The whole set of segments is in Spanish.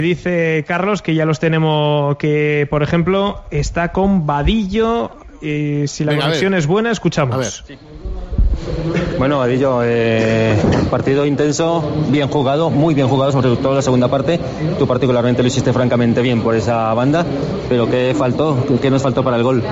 Dice Carlos que ya los tenemos, que por ejemplo está con Vadillo. Si la conexión es buena, escuchamos. A ver. Bueno, Vadillo, partido intenso, bien jugado, muy bien jugado, sobre todo la segunda parte. Tú particularmente lo hiciste francamente bien por esa banda, pero ¿qué faltó? ¿Qué nos faltó para el gol?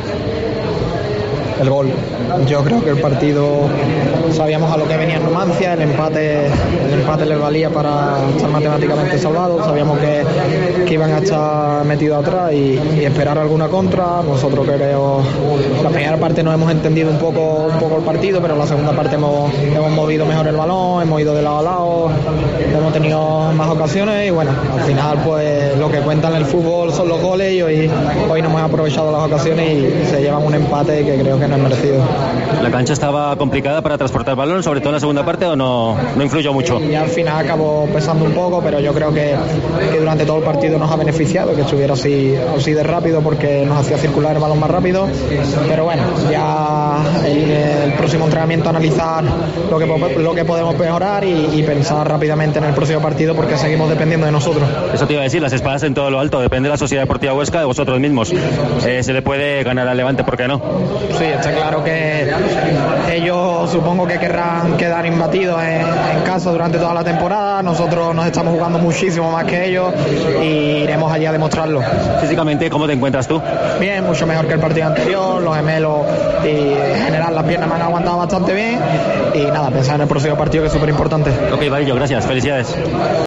El gol. Yo creo que el partido, sabíamos a lo que venía en Numancia, el empate les valía para estar matemáticamente salvados, sabíamos que iban a estar metidos atrás y esperar alguna contra. Nosotros creo, la primera parte no hemos entendido un poco el partido, pero en la segunda parte hemos movido mejor el balón, hemos ido de lado a lado, hemos tenido más ocasiones y bueno, al final pues lo que cuenta en el fútbol son los goles y hoy no hemos aprovechado las ocasiones y se llevan un empate que creo que no es merecido. ¿La cancha estaba complicada para transportar el balón, sobre todo en la segunda parte, o no influyó mucho? Y al final acabó pesando un poco, pero yo creo que durante todo el partido nos ha beneficiado que estuviera así de rápido, porque nos hacía circular el balón más rápido. Pero bueno, ya el próximo entrenamiento analizar lo que podemos mejorar y pensar rápidamente en el próximo partido, porque seguimos dependiendo de nosotros. Eso te iba a decir, las espadas en todo lo alto, depende de la Sociedad Deportiva Huesca, de vosotros mismos. Se le puede ganar al Levante, ¿por qué no? Sí, está claro que ellos supongo que querrán quedar imbatidos en casa durante toda la temporada. Nosotros nos estamos jugando muchísimo más que ellos y iremos allí a demostrarlo. Físicamente, ¿cómo te encuentras tú? Bien, mucho mejor que el partido anterior. Los gemelos y en general las piernas me han aguantado bastante bien y nada, pensar en el próximo partido, que es súper importante. Ok, Vadillo, gracias, felicidades.